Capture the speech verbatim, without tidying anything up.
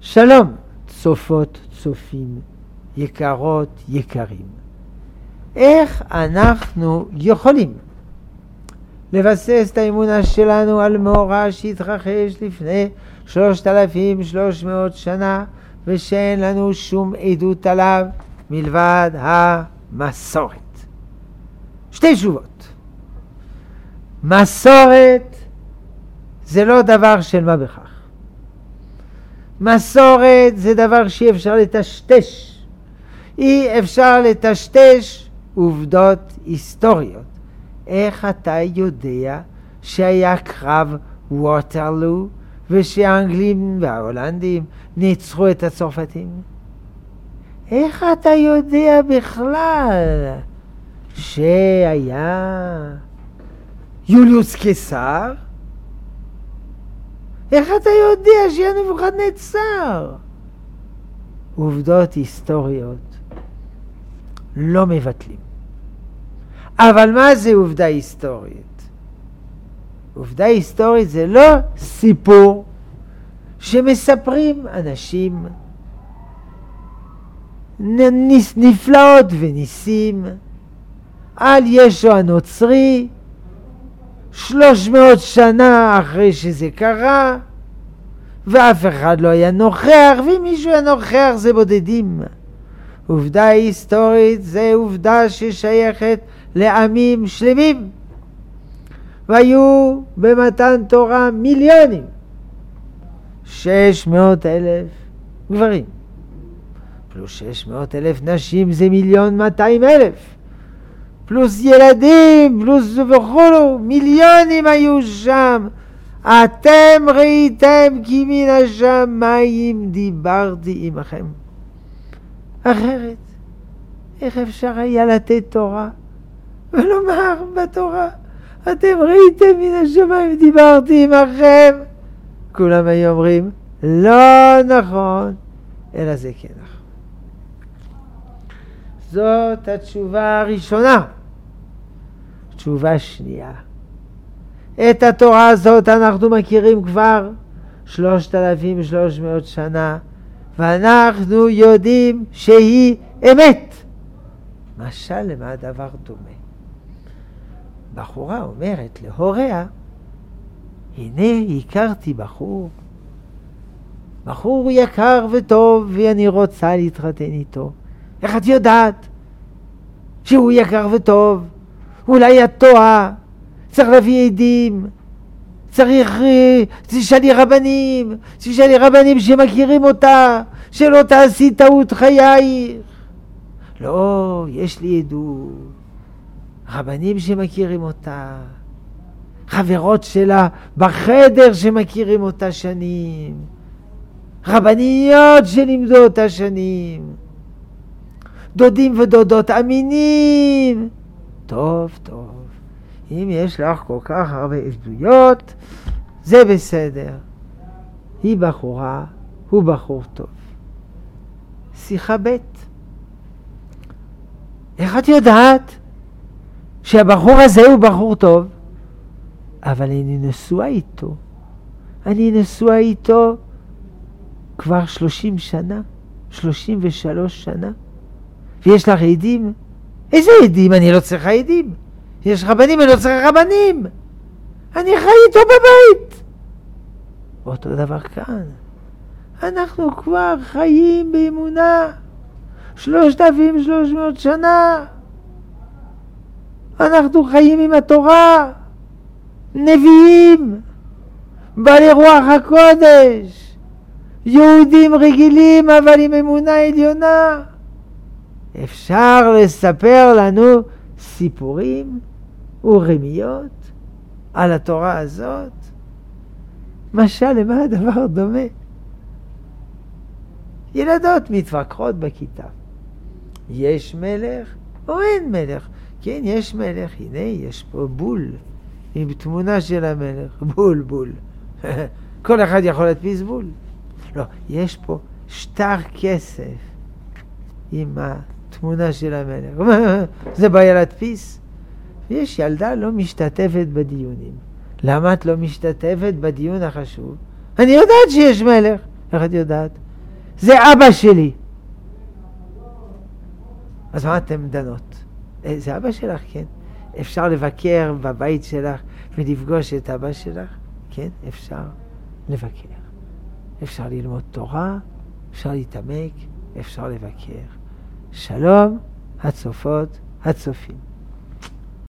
שלום, צופות, צופים, יקרות, יקרים. איך אנחנו יכולים לבסס את האמונה שלנו על מאורע שהתרחש לפני שלושת אלפים ושלוש מאות שנה ושאין לנו שום עדות עליו מלבד המסורת? שתי תשובות. מסורת זה לא דבר של מה בכך. מסורת זה דבר שאי אפשר לטשטש. אי אפשר לטשטש עובדות היסטוריות. איך אתה יודע שהיה קרב ווטרלו ושהאנגלים וההולנדים ניצחו את הצרפתים? איך אתה יודע בכלל שהיה יוליוס קיסר? איך אתה יודע שהיה נבוכדנצר? עובדות היסטוריות לא מבטלים. אבל מה זה עובדה היסטורית? עובדה היסטורית זה לא סיפור שמספרים אנשים נפלאות וניסים על ישו הנוצרי שלוש מאות שנה אחרי שזה קרה, ואף אחד לא היה נוכח, ואם מישהו היה נוכח זה בודדים. עובדה היסטורית זה עובדה ששייכת לעמים שלמים, והיו במתן תורה מיליונים, שש מאות אלף גברים פלוס שש מאות אלף נשים זה מיליון מאתיים אלף, פלוס ילדים פלוס וכולו, מיליונים היו שם. אתם ראיתם כי מן השמיים דיברתי עמכם. אחרת איך אפשר היה לתת תורה ולומר בתורה אתם ראיתם מן השמיים דיברתי עמכם? כולם היו אומרים לא נכון, אלא זה כן נכון. זאת התשובה הראשונה. תשובה שנייה, את התורה הזאת אנחנו מכירים כבר שלושת אלפים ושלוש מאות שנה, ואנחנו יודעים שהיא אמת. משל למה הדבר דומה? בחורה אומרת להוריה, הנה הכרתי בחור, בחור יקר וטוב ואני רוצה להתחתן איתו. איך את יודעת שהוא יקר וטוב? אולי את טועה, צריך להביא עדים, צריך תשאלי רבנים, תשאלי רבנים שמכירים אותה, שלא תעשי טעות חייך. לא, יש לי עדות, רבנים שמכירים אותה, חברות שלה בחדר שמכירים אותה שנים, רבניות שלימדו אותה שנים, דודים ודודות אמינים. טוב, טוב, אם יש לך כל כך הרבה עדויות, זה בסדר. היא בחורה, הוא בחור טוב. שיחה ב', איך את יודעת שהבחור הזה הוא בחור טוב? אבל אני נשואה איתו. אני נשואה איתו כבר שלושים שנה, שלושים ושלוש שנה. ויש לך עדים? איזה עדים? אני לא צריכה עדים. יש רבנים, אני לא צריכה רבנים. אני חי איתו בבית. אותו דבר כאן. אנחנו כבר חיים באמונה שלושת אלפים ושלוש מאות שנה. אנחנו חיים עם התורה, נביאים, בעלי רוח הקודש, יהודים רגילים אבל עם אמונה עליונה. אפשר לספר לנו סיפורים ורמיות על התורה הזאת? משל למה הדבר דומה? ילדות מתווכחות בכיתה, יש מלך או אין מלך? כן, יש מלך. הנה, יש פה בול עם תמונה של המלך. בול, בול. כל אחד יכול להדפיס בול. לא, יש פה שטר כסף עם התמונה של המלך. זה בעיה להדפיס. ויש ילדה לא משתתפת בדיונים. למה את לא משתתפת בדיון החשוב? אני יודעת שיש מלך. איך את יודעת? זה אבא שלי. אז מה אתם דנות? זה אבא שלך, כן? אפשר לבקר בבית שלך ולפגוש את אבא שלך? כן, אפשר לבקר. אפשר ללמוד תורה, אפשר להתעמק, אפשר לבקר. שלום, הצופות, הצופים.